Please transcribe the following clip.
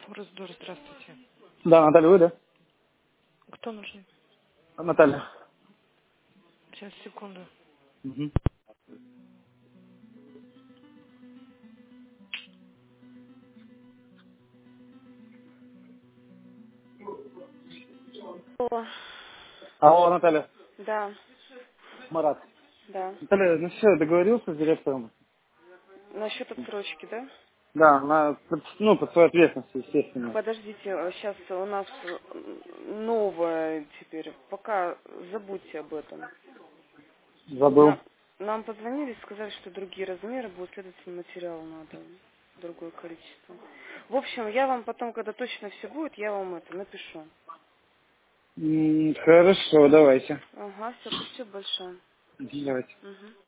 Раздор, здравствуйте. Да, Наталья, вы, да? Кто нужен? Наталья. Сейчас, секунду. Мгм. О, Алло, Наталья. да, Марат. да. Наталья, ну все, договорился с директором. Насчет отсрочки, да? Да, под свою ответственность, естественно. Подождите, сейчас у нас новое теперь. Пока забудьте об этом. Забыл. Нам позвонили, сказали, что другие размеры будут, следовательно, материала надо. Другое количество. В общем, я вам потом, когда точно все будет, я вам это напишу. Хорошо, давайте. Ага, все, спасибо большое. Давайте. Мгм.